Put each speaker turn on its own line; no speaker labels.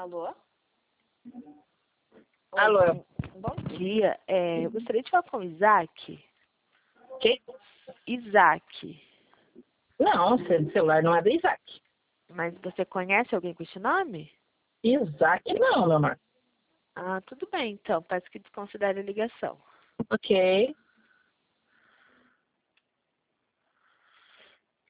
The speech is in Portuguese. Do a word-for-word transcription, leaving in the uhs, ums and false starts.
Alô?
Alô?
Oi, bom dia. É, eu gostaria de falar com o Isaac.
Quem?
Isaac.
Não, o celular não é do Isaac.
Mas você conhece alguém com esse nome?
Isaac não, meu amor.
Ah, tudo bem, então. Peço que desconsidere a ligação.
Ok.